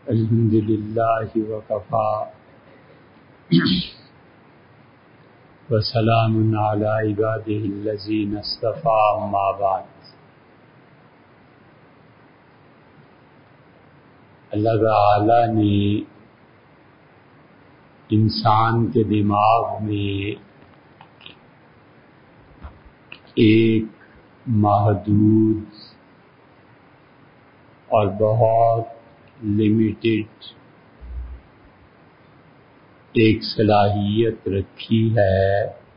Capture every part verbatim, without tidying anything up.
الحمد للہ وکفی وسلام علی عبادہ الذین اصطفی اما بعد۔ اللہ تعالی نے انسان کے دماغ میں ایک محدود اور بہت لمیٹڈ ایک صلاحیت رکھی ہے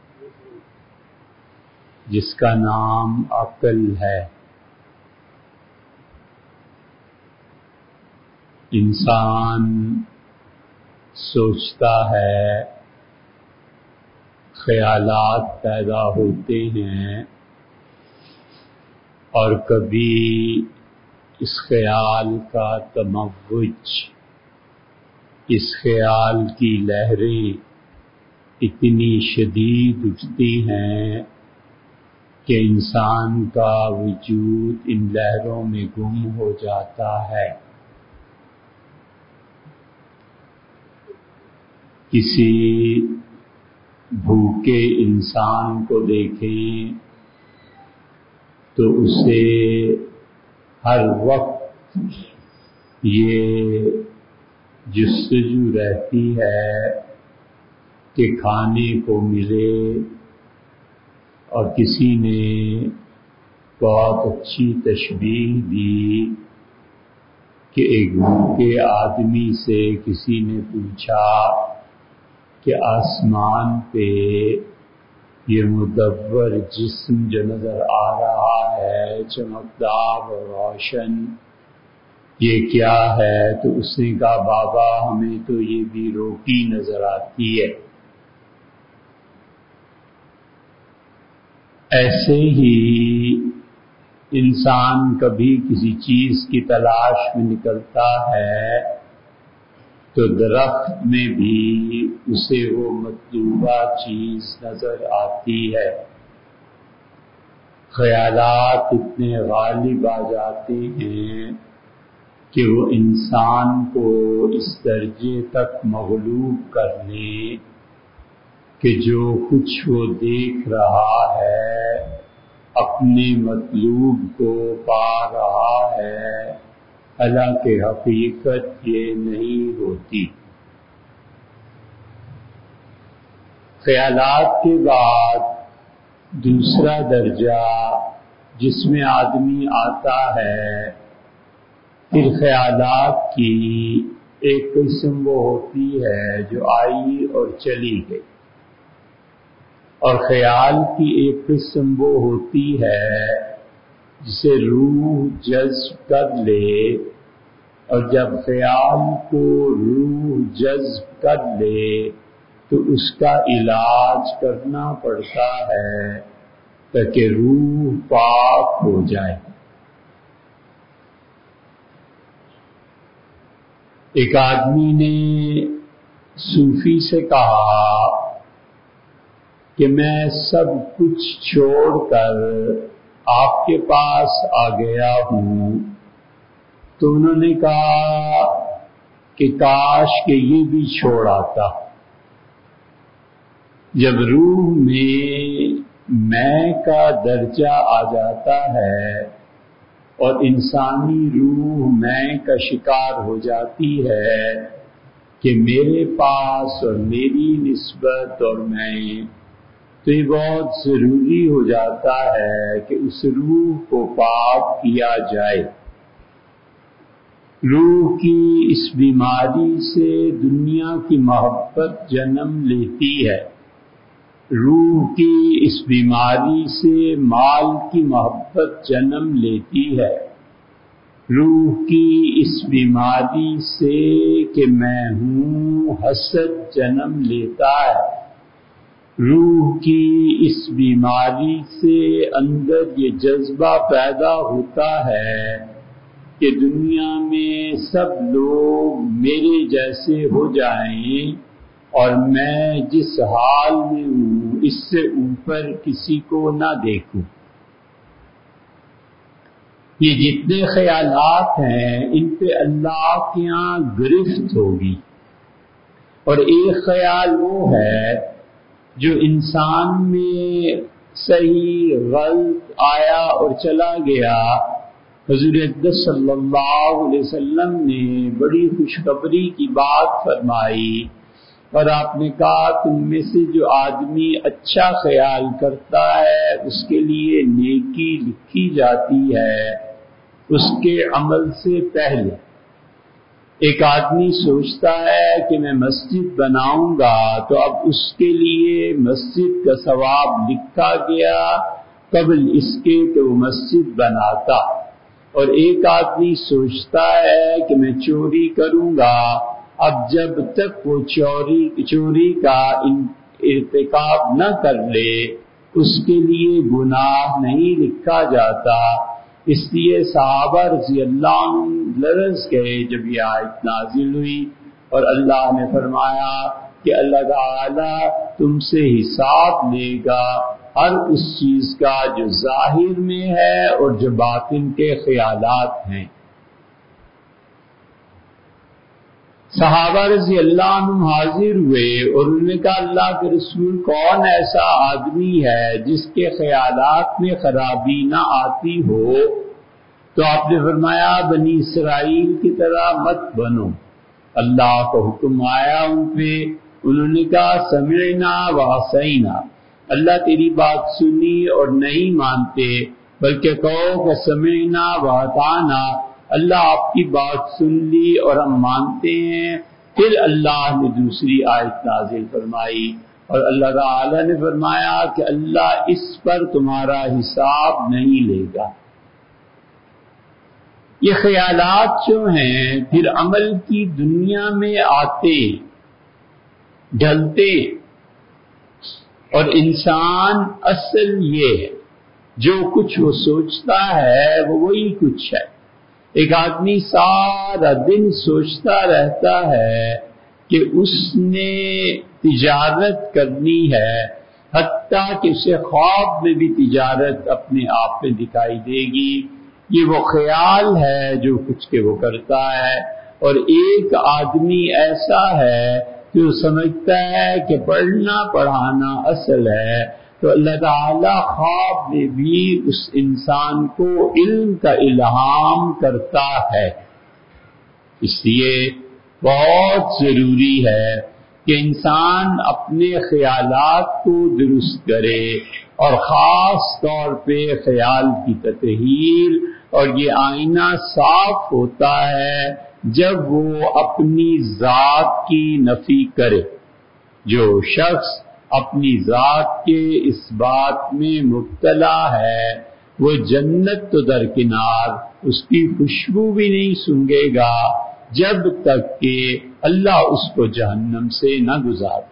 جس کا نام عقل ہے۔ انسان سوچتا ہے، خیالات پیدا ہوتے ہیں اور کبھی اس خیال کا تموج، اس خیال کی لہریں اتنی شدید اٹھتی ہیں کہ انسان کا وجود ان لہروں میں گم ہو جاتا ہے۔ کسی بھوکے انسان کو دیکھیں تو اسے ہر وقت یہ جستجو رہتی ہے کہ کھانے کو ملے، اور کسی نے بہت اچھی تشبیہ دی کہ ایک بھوکے آدمی سے کسی نے پوچھا کہ آسمان پہ یہ مدور جسم جو نظر آ رہا ہے، چمکدار اور روشن، یہ کیا ہے؟ تو اس نے کہا بابا ہمیں تو یہ بھی روٹی نظر آتی ہے۔ ایسے ہی انسان کبھی کسی چیز کی تلاش میں نکلتا ہے تو درخت میں بھی اسے وہ مطلوبہ چیز نظر آتی ہے۔ خیالات اتنے غالب آ جاتے ہیں کہ وہ انسان کو اس درجے تک مغلوب کر لیں کہ جو کچھ وہ دیکھ رہا ہے اپنے مطلوب کو پا رہا ہے، حالانکہ حقیقت یہ نہیں ہوتی۔ خیالات کے بعد دوسرا درجہ جس میں آدمی آتا ہے، پھر خیالات کی ایک قسم وہ ہوتی ہے جو آئی اور چلی گئی، اور خیال کی ایک قسم وہ ہوتی ہے جسے روح جذب کر لے، اور جب خیال کو روح جذب کر لے تو اس کا علاج کرنا پڑتا ہے تاکہ روح پاک ہو جائے۔ ایک آدمی نے صوفی سے کہا کہ میں سب کچھ چھوڑ کر آپ کے پاس آ گیا ہوں، تو انہوں نے کہا کہ کاش کہ یہ بھی چھوڑ آتا۔ جب روح میں میں کا درجہ آ جاتا ہے اور انسانی روح میں کا شکار ہو جاتی ہے کہ میرے پاس اور میری نسبت اور میں، تو یہ بہت ضروری ہو جاتا ہے کہ اس روح کو پاک کیا جائے۔ روح کی اس بیماری سے دنیا کی محبت جنم لیتی ہے، روح کی اس بیماری سے مال کی محبت جنم لیتی ہے، روح کی اس بیماری سے کہ میں ہوں حسد جنم لیتا ہے، روح کی اس بیماری سے اندر یہ جذبہ پیدا ہوتا ہے کہ دنیا میں سب لوگ میرے جیسے ہو جائیں اور میں جس حال میں ہوں اس سے اوپر کسی کو نہ دیکھوں۔ یہ جتنے خیالات ہیں ان پہ اللہ کے یہاں گرفت ہوگی، اور ایک خیال وہ ہے جو انسان میں صحیح غلط آیا اور چلا گیا۔ حضور اقدس صلی اللہ علیہ وسلم نے بڑی خوشخبری کی بات فرمائی، اور آپ نے کہا تم میں سے جو آدمی اچھا خیال کرتا ہے اس کے لیے نیکی لکھی جاتی ہے اس کے عمل سے پہلے۔ ایک آدمی سوچتا ہے کہ میں مسجد بناؤں گا تو اب اس کے لیے مسجد کا ثواب لکھا گیا قبل اس کے کہ وہ مسجد بناتا، اور ایک آدمی سوچتا ہے کہ میں چوری کروں گا، اب جب تک وہ چوری چوری کا ارتکاب نہ کر لے اس کے لیے گناہ نہیں لکھا جاتا۔ اس لیے صحابہ رضی اللہ عنہ لرز گئے جب یہ آیت نازل ہوئی، اور اللہ نے فرمایا کہ اللہ تعالی تم سے حساب لے گا ہر اس چیز کا جو ظاہر میں ہے اور جو باطن کے خیالات ہیں۔ صحابہ رضی اللہ عنہ حاضر ہوئے اور انہوں نے کہا اللہ کے رسول کون ایسا آدمی ہے جس کے خیالات میں خرابی نہ آتی ہو؟ تو آپ نے فرمایا بنی اسرائیل کی طرح مت بنو۔ اللہ کا حکم آیا ان پہ، انہوں نے کہا سمعنا وعصینا، اللہ تیری بات سنی اور نہیں مانتے، بلکہ کہو کہ سمعنا واطعنا، اللہ آپ کی بات سن لی اور ہم مانتے ہیں۔ پھر اللہ نے دوسری آیت نازل فرمائی اور اللہ تعالی نے فرمایا کہ اللہ اس پر تمہارا حساب نہیں لے گا۔ یہ خیالات جو ہیں پھر عمل کی دنیا میں آتے ڈھلتے، اور انسان اصل یہ ہے جو کچھ وہ سوچتا ہے وہ وہی کچھ ہے۔ ایک آدمی سارا دن سوچتا رہتا ہے کہ اس نے تجارت کرنی ہے، حتیٰ کہ اسے خواب میں بھی تجارت اپنے آپ میں دکھائی دے گی۔ یہ وہ خیال ہے جو کچھ کے وہ کرتا ہے۔ اور ایک آدمی ایسا ہے جو سمجھتا ہے کہ پڑھنا پڑھانا اصل ہے، تو اللہ تعالی خواب میں بھی اس انسان کو علم کا الہام کرتا ہے۔ اس لیے بہت ضروری ہے کہ انسان اپنے خیالات کو درست کرے، اور خاص طور پہ خیال کی تطہیر، اور یہ آئینہ صاف ہوتا ہے جب وہ اپنی ذات کی نفی کرے۔ جو شخص اپنی ذات کے اس بات میں مبتلا ہے وہ جنت تو درکنار اس کی خوشبو بھی نہیں سونگھے گا جب تک کہ اللہ اس کو جہنم سے نہ گزار۔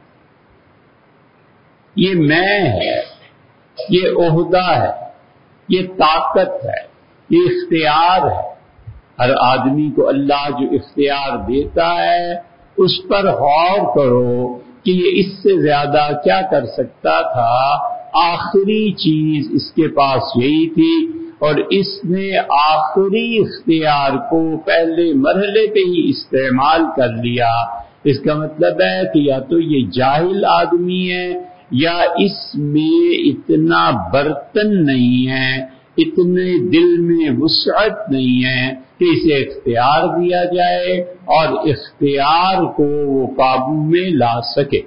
یہ میں ہے، یہ عہدہ ہے، یہ طاقت ہے، یہ اختیار ہے۔ ہر آدمی کو اللہ جو اختیار دیتا ہے اس پر غور کرو کہ یہ اس سے زیادہ کیا کر سکتا تھا۔ آخری چیز اس کے پاس یہی تھی، اور اس نے آخری اختیار کو پہلے مرحلے پہ ہی استعمال کر لیا۔ اس کا مطلب ہے کہ یا تو یہ جاہل آدمی ہے، یا اس میں اتنا برتن نہیں ہے، اتنے دل میں وسعت نہیں ہے کہ اسے اختیار دیا جائے اور اختیار کو وہ قابو میں لا سکے۔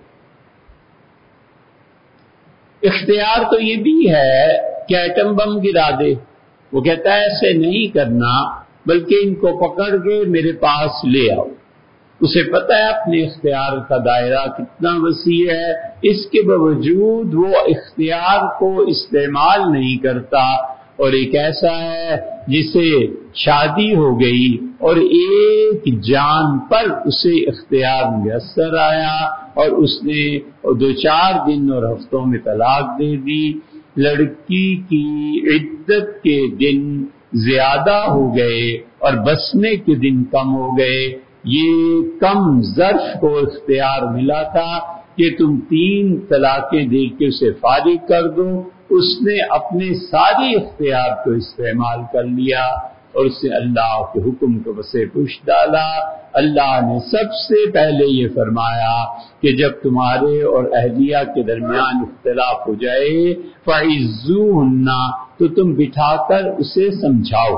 اختیار تو یہ بھی ہے کہ ایٹم بم گرا دے، وہ کہتا ہے ایسے نہیں کرنا بلکہ ان کو پکڑ کے میرے پاس لے آؤ۔ اسے پتہ ہے اپنے اختیار کا دائرہ کتنا وسیع ہے، اس کے باوجود وہ اختیار کو استعمال نہیں کرتا۔ اور ایک ایسا ہے جسے شادی ہو گئی اور ایک جان پر اسے اختیار میسر آیا اور اس نے دو چار دن اور ہفتوں میں طلاق دے دی۔ لڑکی کی عدت کے دن زیادہ ہو گئے اور بسنے کے دن کم ہو گئے۔ یہ کم ظرف کو اختیار ملا تھا کہ تم تین طلاقیں دے کے اسے فارغ کر دو، اس نے اپنے سارے اختیار کو استعمال کر لیا اور اس نے اللہ کے حکم کو بسے پوش ڈالا۔ اللہ نے سب سے پہلے یہ فرمایا کہ جب تمہارے اور اہلیہ کے درمیان اختلاف ہو جائے فَعِزُّوهُنَّ، تو تم بٹھا کر اسے سمجھاؤ۔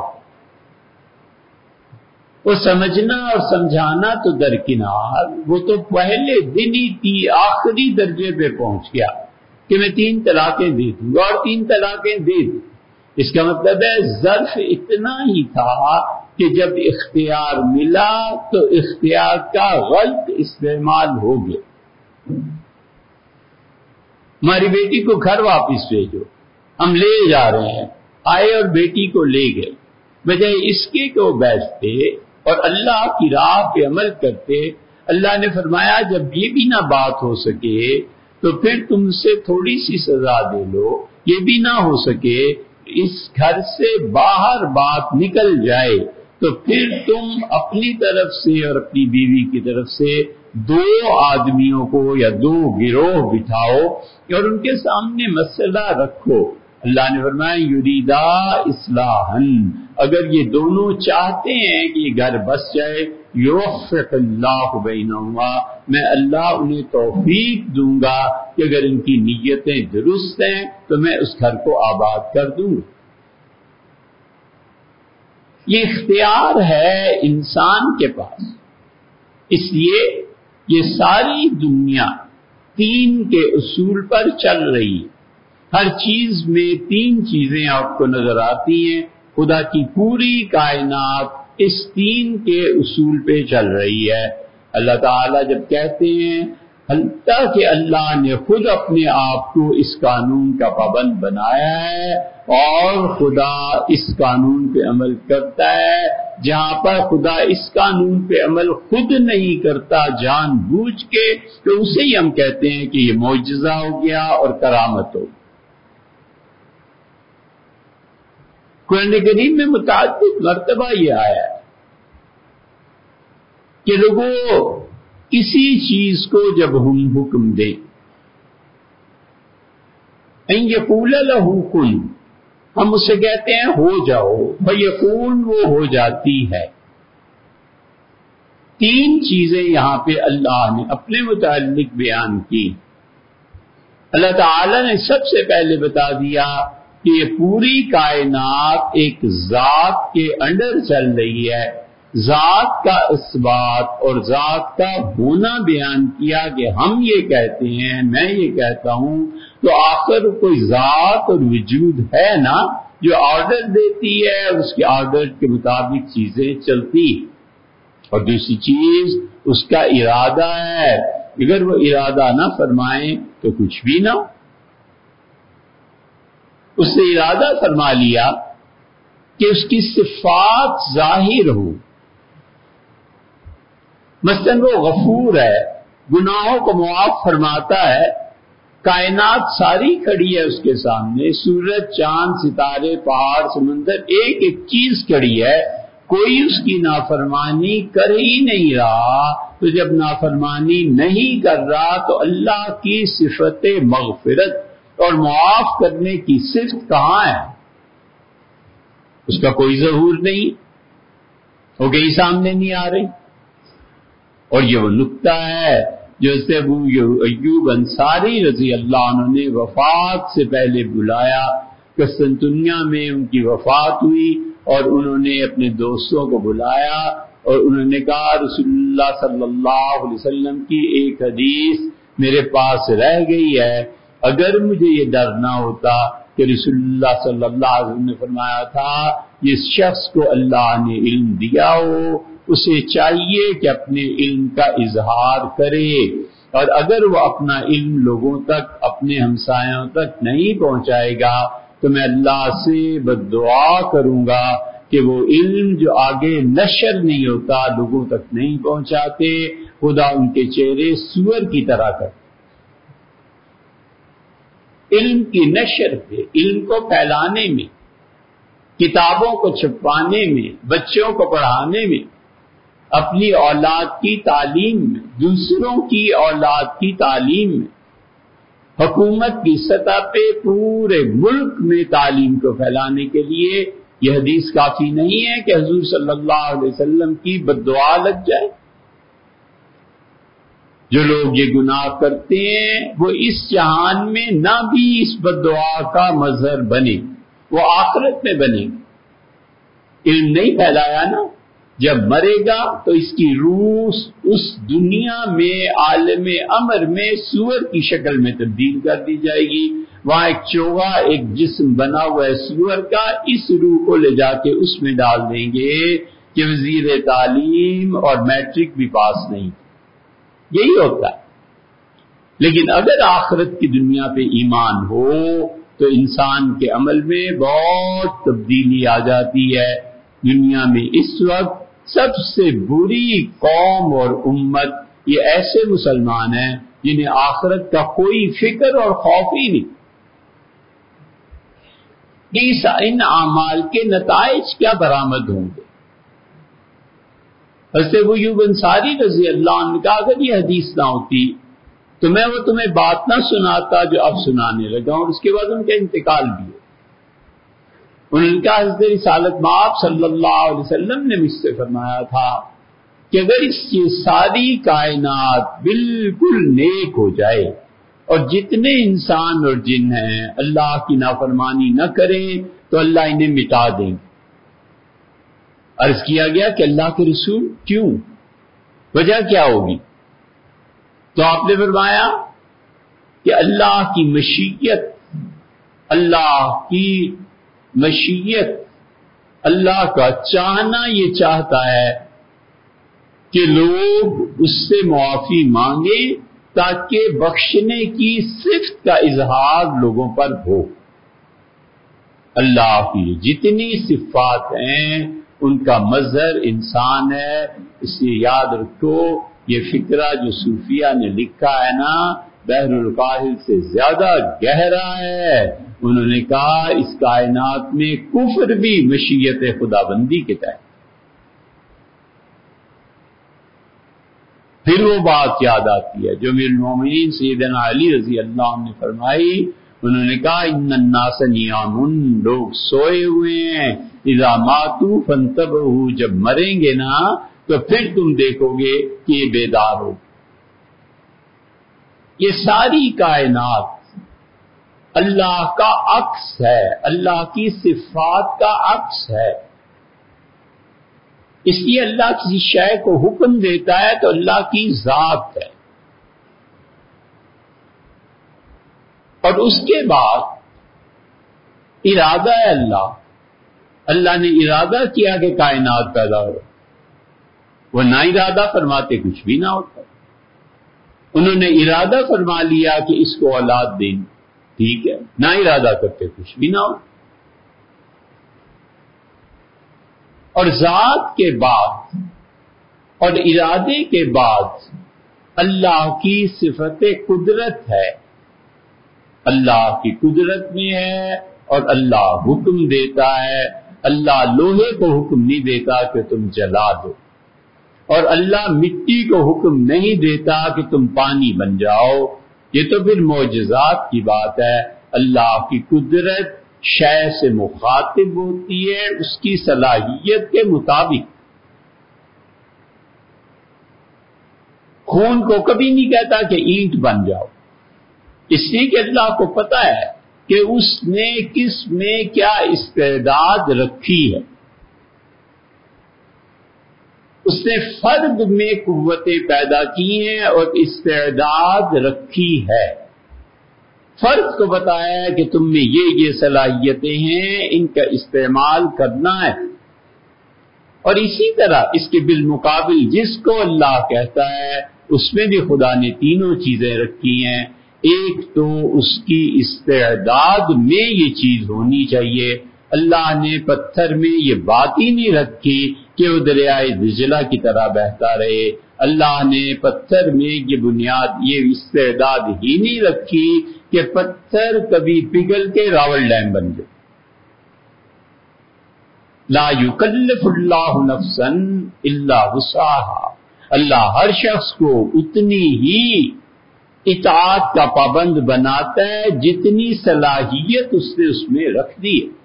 وہ سمجھنا اور سمجھانا تو درکنار، وہ تو پہلے دن ہی تھی آخری درجے پہ پہنچ گیا کہ میں تین طلاقیں دے دوں گا اور تین طلاقیں دے دوں۔ اس کا مطلب ہے ظرف اتنا ہی تھا کہ جب اختیار ملا تو اختیار کا غلط استعمال ہو گیا۔ ہماری بیٹی کو گھر واپس بھیجو، ہم لے جا رہے ہیں، آئے اور بیٹی کو لے گئے، بجائے اس کے کہ وہ بیٹھتے اور اللہ کی راہ پہ عمل کرتے۔ اللہ نے فرمایا جب یہ بھی نہ بات ہو سکے تو پھر تم سے تھوڑی سی سزا دے لو، یہ بھی نہ ہو سکے اس گھر سے باہر بات نکل جائے تو پھر تم اپنی طرف سے اور اپنی بیوی کی طرف سے دو آدمیوں کو یا دو گروہ بٹھاؤ اور ان کے سامنے مسئلہ رکھو۔ اللہ نے فرمایا یریدا اصلاحاً، اگر یہ دونوں چاہتے ہیں کہ یہ گھر بس جائے، یوفق اللہ بینہما، میں اللہ انہیں توفیق دوں گا کہ اگر ان کی نیتیں درست ہیں تو میں اس گھر کو آباد کر دوں گا۔ یہ اختیار ہے انسان کے پاس، اس لیے یہ ساری دنیا تین کے اصول پر چل رہی ہے۔ ہر چیز میں تین چیزیں آپ کو نظر آتی ہیں، خدا کی پوری کائنات اس تین کے اصول پہ چل رہی ہے۔ اللہ تعالیٰ جب کہتے ہیں حتیٰ کہ اللہ نے خود اپنے آپ کو اس قانون کا پابند بنایا ہے اور خدا اس قانون پہ عمل کرتا ہے، جہاں پر خدا اس قانون پہ عمل خود نہیں کرتا جان بوجھ کے، تو اسے ہی ہم کہتے ہیں کہ یہ معجزہ ہو گیا اور کرامت ہو۔ قرآن کریم میں متعدد مرتبہ یہ آیا ہے کہ لوگوں کسی چیز کو جب ہم حکم دیں ان یقول لہ کن، ہم اسے کہتے ہیں ہو جاؤ، فیکون، وہ ہو جاتی ہے۔ تین چیزیں یہاں پہ اللہ نے اپنے متعلق بیان کی۔ اللہ تعالی نے سب سے پہلے بتا دیا کہ یہ پوری کائنات ایک ذات کے انڈر چل رہی ہے، ذات کا اثبات اور ذات کا ہونا بیان کیا کہ ہم یہ کہتے ہیں، میں یہ کہتا ہوں، تو آخر کوئی ذات اور وجود ہے نا جو آرڈر دیتی ہے اور اس کے آرڈر کے مطابق چیزیں چلتی۔ اور دوسری چیز اس کا ارادہ ہے، اگر وہ ارادہ نہ فرمائیں تو کچھ بھی نہ ہو۔ اس نے ارادہ فرما لیا کہ اس کی صفات ظاہر ہو، مثلاً وہ غفور ہے، گناہوں کو معاف فرماتا ہے، کائنات ساری کھڑی ہے اس کے سامنے، سورج، چاند، ستارے، پہاڑ، سمندر، ایک ایک چیز کھڑی ہے، کوئی اس کی نافرمانی کر ہی نہیں رہا۔ تو جب نافرمانی نہیں کر رہا تو اللہ کی صفت مغفرت اور معاف کرنے کی صفت کہاں ہے؟ اس کا کوئی ظہور نہیں، وہ کہیں سامنے نہیں آ رہی۔ اور یہ وہ نقطہ ہے جو سے ابو ایوب انصاری رضی اللہ عنہ نے وفات سے پہلے بلایا، قسطنطنیہ میں ان کی وفات ہوئی اور انہوں نے اپنے دوستوں کو بلایا اور انہوں نے کہا رسول اللہ صلی اللہ علیہ وسلم کی ایک حدیث میرے پاس رہ گئی ہے، اگر مجھے یہ ڈر نہ ہوتا کہ رسول اللہ صلی اللہ علیہ وسلم نے فرمایا تھا جس شخص کو اللہ نے علم دیا ہو اسے چاہیے کہ اپنے علم کا اظہار کرے، اور اگر وہ اپنا علم لوگوں تک، اپنے ہمسایوں تک نہیں پہنچائے گا تو میں اللہ سے بددعا کروں گا کہ وہ علم جو آگے نشر نہیں ہوتا، لوگوں تک نہیں پہنچاتے، خدا ان کے چہرے سور کی طرح کرتا۔ علم کی نشر پہ، علم کو پھیلانے میں، کتابوں کو چھپوانے میں، بچوں کو پڑھانے میں، اپنی اولاد کی تعلیم میں، دوسروں کی اولاد کی تعلیم میں، حکومت کی سطح پہ پورے ملک میں تعلیم کو پھیلانے کے لیے یہ حدیث کافی نہیں ہے کہ حضور صلی اللہ علیہ وسلم کی بد دعا لگ جائے. جو لوگ یہ گناہ کرتے ہیں وہ اس جہان میں نہ بھی اس بد دعا کا مظہر بنے، وہ آخرت میں بنے. علم نہیں پھیلایا نا، جب مرے گا تو اس کی روح اس دنیا میں عالم امر میں سور کی شکل میں تبدیل کر دی جائے گی. وہاں ایک چوغا ایک جسم بنا ہوا ہے سور کا، اس روح کو لے جا کے اس میں ڈال دیں گے کہ وزیر تعلیم اور میٹرک بھی پاس نہیں. یہی ہوتا ہے. لیکن اگر آخرت کی دنیا پہ ایمان ہو تو انسان کے عمل میں بہت تبدیلی آ جاتی ہے. دنیا میں اس وقت سب سے بری قوم اور امت یہ ایسے مسلمان ہیں جنہیں آخرت کا کوئی فکر اور خوف ہی نہیں. اس ان اعمال کے نتائج کیا برآمد ہوں گے؟ حضرت ابو ایوب انصاری رضی اللہ عنہ کا اگر یہ حدیث نہ ہوتی تو میں وہ تمہیں بات نہ سناتا جو اب سنانے لگا ہوں. اس کے بعد ان کا انتقال بھی ہو. انہوں نے کہا حضرت رسالت مآب صلی اللہ علیہ وسلم نے مجھ سے فرمایا تھا کہ اگر اس یہ ساری کائنات بالکل نیک ہو جائے اور جتنے انسان اور جن ہیں اللہ کی نافرمانی نہ کریں تو اللہ انہیں مٹا دیں. عرض کیا گیا کہ اللہ کے رسول کیوں، وجہ کیا ہوگی؟ تو آپ نے فرمایا کہ اللہ کی مشیت اللہ کی مشیت اللہ کا چاہنا یہ چاہتا ہے کہ لوگ اس سے معافی مانگیں تاکہ بخشنے کی صفت کا اظہار لوگوں پر ہو. اللہ کی جتنی صفات ہیں ان کا مظہر انسان ہے. اس لیے یاد رکھو یہ فکرہ جو صوفیہ نے لکھا ہے نا بحر الکاہل سے زیادہ گہرا ہے. انہوں نے کہا اس کائنات میں کفر بھی مشیت خدا بندی کے تحت. پھر وہ بات یاد آتی ہے جو امیر المومنین سیدنا علی رضی اللہ عنہ نے فرمائی. انہوں نے کہا ان الناس نیام، لوگ سوئے ہوئے ہیں، اذا ماتوا فانتبہوا، جب مریں گے نا تو پھر تم دیکھو گے کہ یہ بیدار ہو. یہ ساری کائنات اللہ کا عکس ہے، اللہ کی صفات کا عکس ہے. اس لیے اللہ کسی شے کو حکم دیتا ہے تو اللہ کی ذات ہے. اور اس کے بعد ارادہ ہے اللہ اللہ نے ارادہ کیا کہ کائنات پیدا ہو. وہ نہ ارادہ فرماتے کچھ بھی نہ ہوتا. انہوں نے ارادہ فرما لیا کہ اس کو اولاد دیں، ٹھیک ہے، نہ ارادہ کرتے کچھ بھی نہ ہو. اور ذات کے بعد اور ارادے کے بعد اللہ کی صفت قدرت ہے. اللہ کی قدرت میں ہے اور اللہ حکم دیتا ہے. اللہ لوہے کو حکم نہیں دیتا کہ تم جلا دو، اور اللہ مٹی کو حکم نہیں دیتا کہ تم پانی بن جاؤ. یہ تو پھر معجزات کی بات ہے. اللہ کی قدرت شے سے مخاطب ہوتی ہے اس کی صلاحیت کے مطابق. خون کو کبھی نہیں کہتا کہ اینٹ بن جاؤ، اس لیے کہ اللہ کو پتہ ہے کہ اس نے کس میں کیا استعداد رکھی ہے. اس نے فرد میں قوتیں پیدا کی ہیں اور استعداد رکھی ہے. فرد کو بتایا ہے کہ تم میں یہ یہ صلاحیتیں ہیں، ان کا استعمال کرنا ہے. اور اسی طرح اس کے بالمقابل جس کو اللہ کہتا ہے اس میں بھی خدا نے تینوں چیزیں رکھی ہیں. ایک تو اس کی استعداد میں یہ چیز ہونی چاہیے. اللہ نے پتھر میں یہ بات ہی نہیں رکھی کہ وہ دریائے دجلہ کی طرح بہتا رہے. اللہ نے پتھر میں یہ بنیاد یہ استعداد ہی نہیں رکھی کہ پتھر کبھی پگھل کے راول ڈیم بن جائے. لا یکلف اللہ نفسا الا وسعها. اللہ ہر شخص کو اتنی ہی اطاعت کا پابند بناتا ہے جتنی صلاحیت اس نے اس میں رکھ دی ہے۔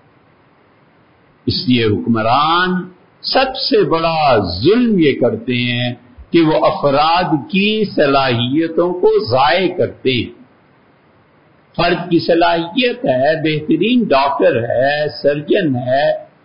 اس لیے حکمران سب سے بڑا ظلم یہ کرتے ہیں کہ وہ افراد کی صلاحیتوں کو ضائع کرتے ہیں۔ فرد کی صلاحیت ہے، بہترین ڈاکٹر ہے، سرجن ہے،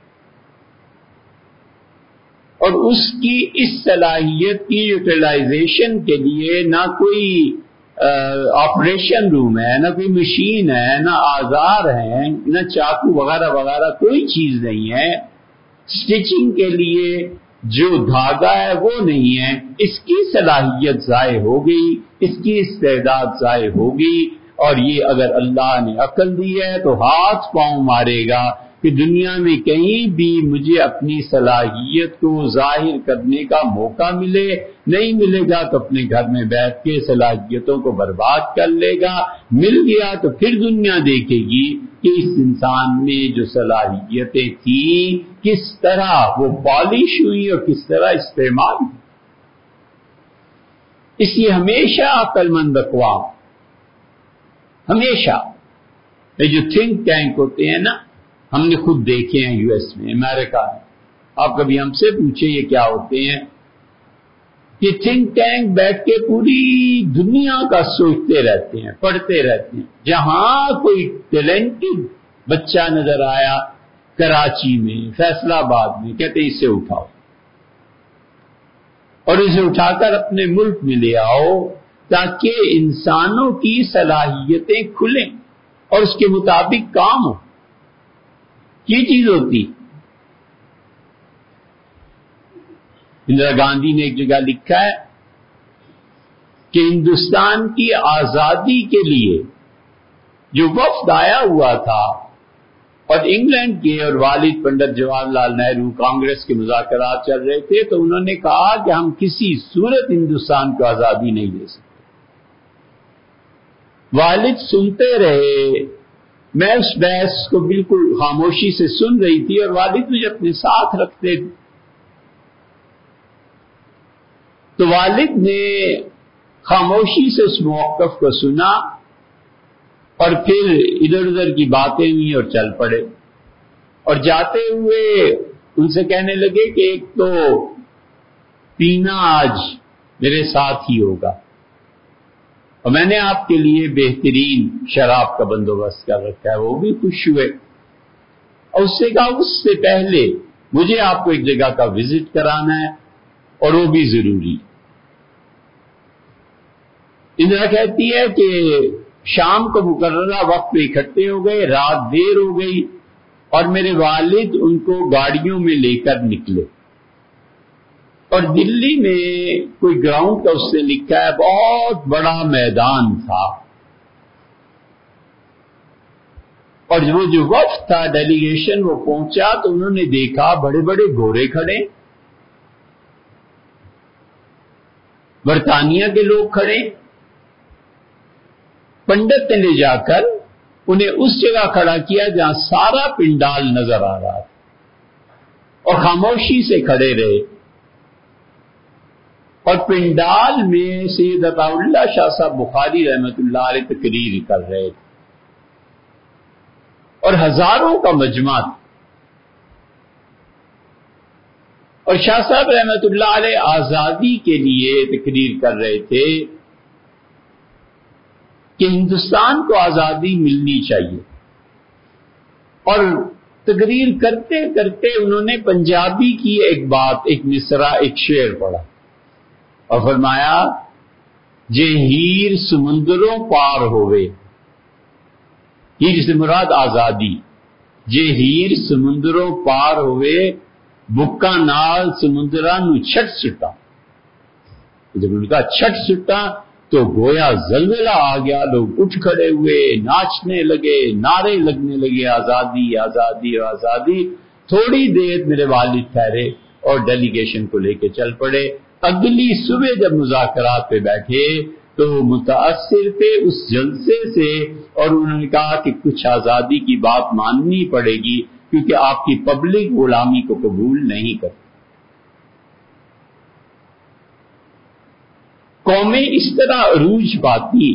اور اس کی اس صلاحیت کی یوٹیلائزیشن کے لیے نہ کوئی آپریشن روم ہے، نہ کوئی مشین ہے، نہ آزار ہیں، نہ چاقو وغیرہ وغیرہ، کوئی چیز نہیں ہے۔ سٹیچنگ کے لیے جو دھاگا ہے وہ نہیں ہے، اس کی صلاحیت ضائع ہو گئی، اس کی استعداد ضائع ہوگی، اور یہ اگر اللہ نے عقل دی ہے تو ہاتھ پاؤں مارے گا کہ دنیا میں کہیں بھی مجھے اپنی صلاحیت کو ظاہر کرنے کا موقع ملے، نہیں ملے گا تو اپنے گھر میں بیٹھ کے صلاحیتوں کو برباد کر لے گا، مل گیا تو پھر دنیا دیکھے گی کہ اس انسان میں جو صلاحیتیں تھیں کس طرح وہ پالش ہوئی اور کس طرح استعمال ہوئی۔ اس لیے ہمیشہ عقل مند اقوام، ہمیشہ یہ جو تھنک ٹینک ہوتے ہیں نا، ہم نے خود دیکھے ہیں یو ایس میں، امریکہ میں، آپ کبھی ہم سے پوچھیں یہ کیا ہوتے ہیں، کہ تھنک ٹینک بیٹھ کے پوری دنیا کا سوچتے رہتے ہیں، پڑھتے رہتے ہیں۔ جہاں کوئی ٹیلنٹڈ بچہ نظر آیا کراچی میں، فیصل آباد میں، کہتے ہیں اسے اٹھاؤ اور اسے اٹھا کر اپنے ملک میں لے آؤ تاکہ انسانوں کی صلاحیتیں کھلیں اور اس کے مطابق کام ہو۔ یہ چیز ہوتی۔ اندرا گاندھی نے ایک جگہ لکھا ہے کہ ہندوستان کی آزادی کے لیے جو وفد آیا ہوا تھا، اور انگلینڈ کے اور والد پنڈت جواہر لال نہرو کانگریس کے مذاکرات چل رہے تھے، تو انہوں نے کہا کہ ہم کسی صورت ہندوستان کو آزادی نہیں دے سکتے۔ والد سنتے رہے، میں اس بحث کو بالکل خاموشی سے سن رہی تھی، اور والد مجھے اپنے ساتھ رکھتے تھے۔ تو والد نے خاموشی سے اس موقف کو سنا، اور پھر ادھر ادھر کی باتیں ہوئی اور چل پڑے، اور جاتے ہوئے ان سے کہنے لگے کہ ایک تو پینا آج میرے ساتھ ہی ہوگا، اور میں نے آپ کے لیے بہترین شراب کا بندوبست کر رکھا ہے۔ وہ بھی خوش ہوئے، اور اس سے کہا اس سے پہلے مجھے آپ کو ایک جگہ کا وزٹ کرانا ہے، اور وہ بھی ضروری۔ اندرا کہتی ہے کہ شام کو مقررہ وقت پہ اکٹھے ہو گئے، رات دیر ہو گئی، اور میرے والد ان کو گاڑیوں میں لے کر نکلے، اور دلی میں کوئی گراؤنڈ کا اس نے لکھا ہے بہت بڑا میدان تھا، اور وہ جو وفد تھا ڈیلیگیشن وہ پہنچا تو انہوں نے دیکھا بڑے بڑے گھوڑے کھڑے، برطانیہ کے لوگ کھڑے۔ پنڈت نے لے جا کر انہیں اس جگہ کھڑا کیا جہاں سارا پنڈال نظر آ رہا تھا، اور خاموشی سے کھڑے رہے، اور پنڈال میں سید عطا اللہ شاہ صاحب بخاری رحمت اللہ علیہ تقریر کر رہے تھے، اور ہزاروں کا مجمع تھا، اور شاہ صاحب رحمت اللہ علیہ آزادی کے لیے تقریر کر رہے تھے کہ ہندوستان کو آزادی ملنی چاہیے، اور تقریر کرتے کرتے انہوں نے پنجابی کی ایک بات، ایک مصرع، ایک شعر پڑھا، اور فرمایا جے ہیر سمندروں پار ہوئے، ہیر سے مراد آزادی، جے ہیر سمندروں پار ہوئے بکا نال سمندرا نو چھٹ سٹا۔ جب ان کا چھٹ سٹا تو گویا زلزلہ آ گیا، لوگ اٹھ کھڑے ہوئے، ناچنے لگے، نعرے لگنے لگے، آزادی آزادی آزادی۔ تھوڑی دیر میرے والد ٹھہرے اور ڈیلیگیشن کو لے کے چل پڑے۔ اگلی صبح جب مذاکرات پہ بیٹھے تو متاثر تھے اس جلسے سے، اور انہوں نے کہا کہ کچھ آزادی کی بات ماننی پڑے گی کیونکہ آپ کی پبلک غلامی کو قبول نہیں کرتی۔ قومیں اس طرح عروج پاتی،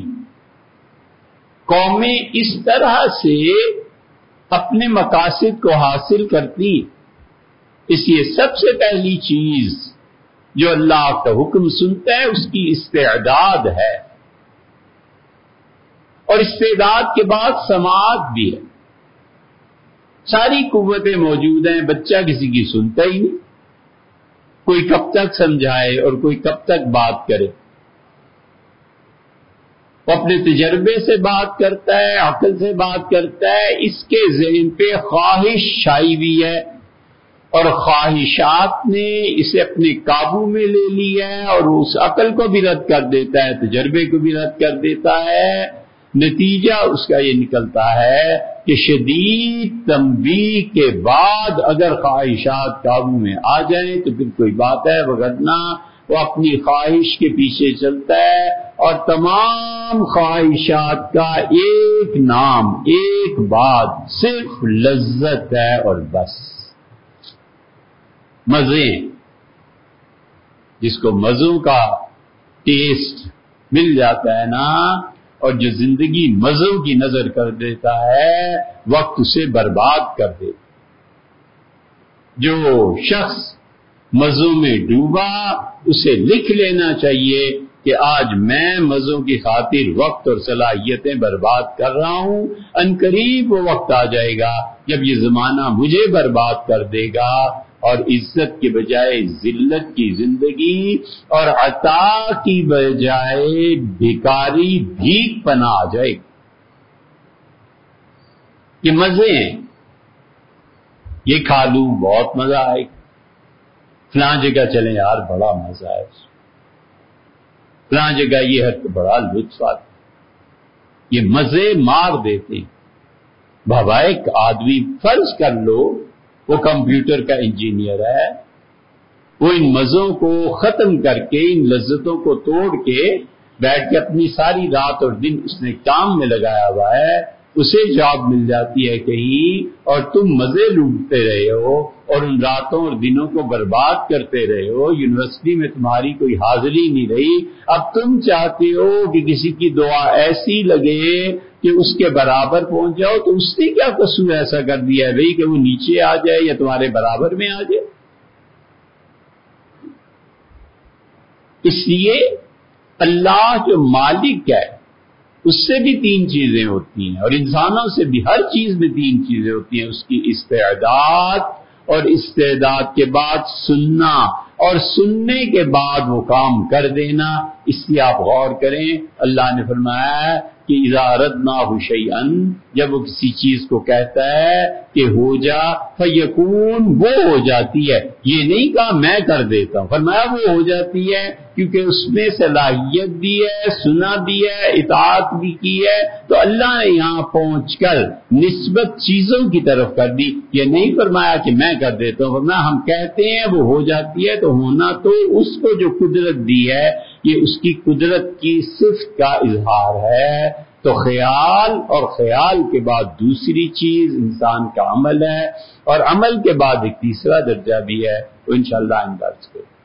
قومیں اس طرح سے اپنے مقاصد کو حاصل کرتی۔ اس لیے سب سے پہلی چیز جو اللہ کا حکم سنتا ہے اس کی استعداد ہے، اور استعداد کے بعد سماعت بھی ہے۔ ساری قوتیں موجود ہیں، بچہ کسی کی سنتا ہی نہیں، کوئی کب تک سمجھائے اور کوئی کب تک بات کرے۔ وہ اپنے تجربے سے بات کرتا ہے، عقل سے بات کرتا ہے، اس کے ذہن پہ خواہش چھائی ہوئی ہے، اور خواہشات نے اسے اپنے قابو میں لے لیا ہے، اور اس عقل کو بھی رد کر دیتا ہے، تجربے کو بھی رد کر دیتا ہے۔ نتیجہ اس کا یہ نکلتا ہے کہ شدید تنبیہ کے بعد اگر خواہشات قابو میں آ جائیں تو پھر کوئی بات ہے، وگرنہ وہ اپنی خواہش کے پیچھے چلتا ہے، اور تمام خواہشات کا ایک نام، ایک بات، صرف لذت ہے اور بس مزے۔ جس کو مزوں کا ٹیسٹ مل جاتا ہے نا، اور جو زندگی مزوں کی نظر کر دیتا ہے، وقت اسے برباد کر دیتا۔ جو شخص مزوں میں ڈوبا اسے لکھ لینا چاہیے کہ آج میں مزوں کی خاطر وقت اور صلاحیتیں برباد کر رہا ہوں، عنقریب وہ وقت آ جائے گا جب یہ زمانہ مجھے برباد کر دے گا، اور عزت کے بجائے ذلت کی زندگی، اور عطا کی بجائے بھکاری بھیک پنا آ جائے گی۔ یہ مزے ہیں، یہ کھا لوں بہت مزہ آئے گا، فلاں جگہ چلیں یار بڑا مزہ ہے، فلاں جگہ یہ ہے تو بڑا لطف آتا ہے۔ یہ مزے مار دیتے ہیں۔ بابا ایک آدمی فرض کر لو وہ کمپیوٹر کا انجینئر ہے، وہ ان مزوں کو ختم کر کے، ان لذتوں کو توڑ کے بیٹھ کے اپنی ساری رات اور دن اس نے کام میں لگایا ہوا ہے، اسے جاب مل جاتی ہے کہیں، اور تم مزے لوٹتے رہے ہو اور ان راتوں اور دنوں کو برباد کرتے رہے ہو، یونیورسٹی میں تمہاری کوئی حاضری نہیں رہی، اب تم چاہتے ہو کہ کسی کی دعا ایسی لگے کہ اس کے برابر پہنچ جاؤ، تو اس نے کیا قصور ایسا کر دیا ہے بھئی کہ وہ نیچے آ جائے یا تمہارے برابر میں آ جائے؟ اس لیے اللہ جو مالک ہے اس سے بھی تین چیزیں ہوتی ہیں، اور انسانوں سے بھی ہر چیز میں تین چیزیں ہوتی ہیں، اس کی استعداد، اور استعداد کے بعد سننا، اور سننے کے بعد وہ کام کر دینا۔ اس لیے آپ غور کریں، اللہ نے فرمایا کہ اذا اردناہ شیئا، جب وہ کسی چیز کو کہتا ہے کہ ہو جا، فیکون، وہ ہو جاتی ہے۔ یہ نہیں کہا میں کر دیتا ہوں، فرمایا وہ ہو جاتی ہے، کیونکہ اس میں صلاحیت بھی ہے، سنا بھی ہے، اطاعت بھی کی ہے، تو اللہ نے یہاں پہنچ کر نسبت چیزوں کی طرف کر دی۔ یہ نہیں فرمایا کہ میں کر دیتا ہوں، فرمایا ہم کہتے ہیں وہ ہو جاتی ہے، تو ہونا تو اس کو جو قدرت دی ہے، یہ اس کی قدرت کی صفت کا اظہار ہے۔ تو خیال، اور خیال کے بعد دوسری چیز انسان کا عمل ہے، اور عمل کے بعد ایک تیسرا درجہ بھی ہے، تو انشاءاللہ انداز کریں۔